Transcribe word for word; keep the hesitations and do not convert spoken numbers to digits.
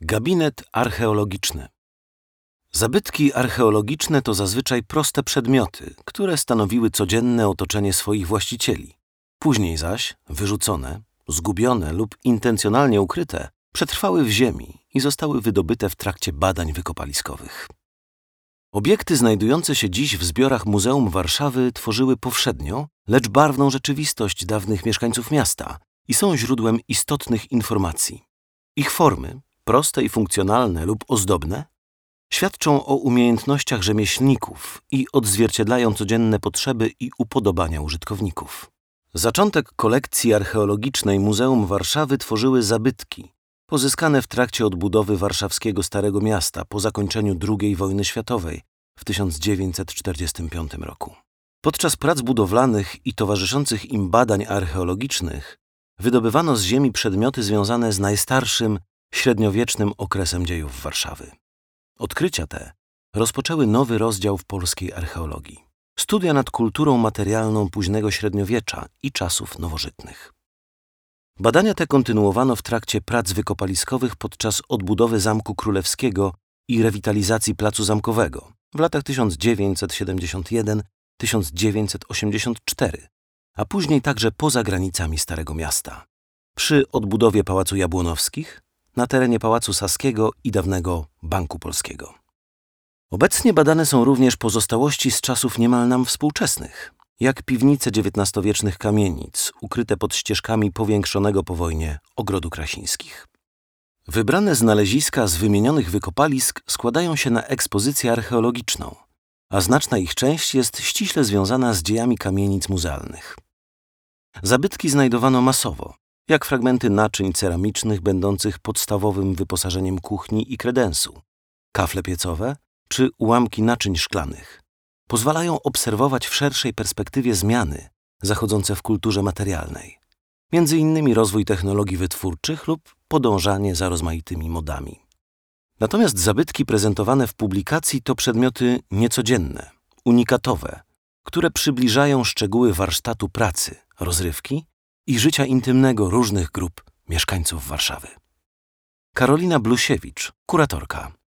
Gabinet archeologiczny. Zabytki archeologiczne to zazwyczaj proste przedmioty, które stanowiły codzienne otoczenie swoich właścicieli. Później zaś, wyrzucone, zgubione lub intencjonalnie ukryte, przetrwały w ziemi i zostały wydobyte w trakcie badań wykopaliskowych. Obiekty znajdujące się dziś w zbiorach Muzeum Warszawy tworzyły powszednią, lecz barwną rzeczywistość dawnych mieszkańców miasta i są źródłem istotnych informacji. Ich formy, proste i funkcjonalne lub ozdobne, świadczą o umiejętnościach rzemieślników i odzwierciedlają codzienne potrzeby i upodobania użytkowników. Zaczątek kolekcji archeologicznej Muzeum Warszawy tworzyły zabytki, pozyskane w trakcie odbudowy warszawskiego Starego Miasta po zakończeniu drugiej wojny światowej w tysiąc dziewięćset czterdziestym piątym roku. Podczas prac budowlanych i towarzyszących im badań archeologicznych wydobywano z ziemi przedmioty związane z najstarszym, średniowiecznym okresem dziejów Warszawy. Odkrycia te rozpoczęły nowy rozdział w polskiej archeologii. Studia nad kulturą materialną późnego średniowiecza i czasów nowożytnych. Badania te kontynuowano w trakcie prac wykopaliskowych podczas odbudowy Zamku Królewskiego i rewitalizacji Placu Zamkowego w latach tysiąc dziewięćset siedemdziesiąt jeden do tysiąc dziewięćset osiemdziesiąt cztery, a później także poza granicami Starego Miasta. Przy odbudowie Pałacu Jabłonowskich, na terenie Pałacu Saskiego i dawnego Banku Polskiego. Obecnie badane są również pozostałości z czasów niemal nam współczesnych, jak piwnice dziewiętnastowiecznych kamienic ukryte pod ścieżkami powiększonego po wojnie Ogrodu Krasińskich. Wybrane znaleziska z wymienionych wykopalisk składają się na ekspozycję archeologiczną, a znaczna ich część jest ściśle związana z dziejami kamienic muzealnych. Zabytki znajdowano masowo, jak fragmenty naczyń ceramicznych będących podstawowym wyposażeniem kuchni i kredensu, kafle piecowe czy ułamki naczyń szklanych. Pozwalają obserwować w szerszej perspektywie zmiany zachodzące w kulturze materialnej, między innymi rozwój technologii wytwórczych lub podążanie za rozmaitymi modami. Natomiast zabytki prezentowane w publikacji to przedmioty niecodzienne, unikatowe, które przybliżają szczegóły warsztatu pracy, rozrywki i życia intymnego różnych grup mieszkańców Warszawy. Karolina Blusiewicz, kuratorka.